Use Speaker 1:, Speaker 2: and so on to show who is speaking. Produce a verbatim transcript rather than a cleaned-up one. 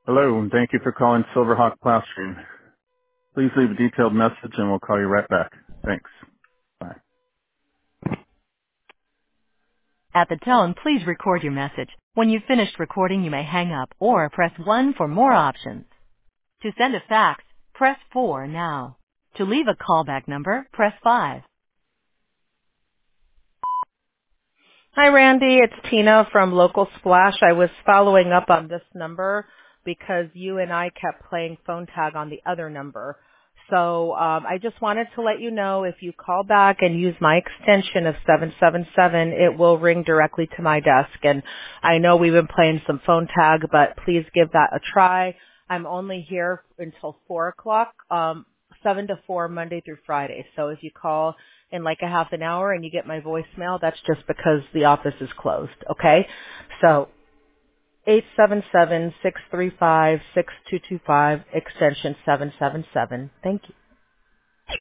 Speaker 1: Hello, and thank you for calling Silverhawk Classroom. Please leave a detailed message and we'll call you right back. Thanks. Bye.
Speaker 2: At the tone, please record your message. When you've finished recording, you may hang up or press one for more options. To send a fax, press four now. To leave a callback number, press five.
Speaker 3: Hi, Randy. It's Tina from Local Splash. I was following up on this number because you and I kept playing phone tag on the other number. So um, I just wanted to let you know if you call back and use my extension of seven seven seven, it will ring directly to my desk. And I know we've been playing some phone tag, but please give that a try. I'm only here until four o'clock, um, seven to four Monday through Friday. So if you call in like a half an hour and you get my voicemail, that's just because the office is closed, okay? So eight seven seven, six three five, six two two five, extension seven seven seven. Thank you.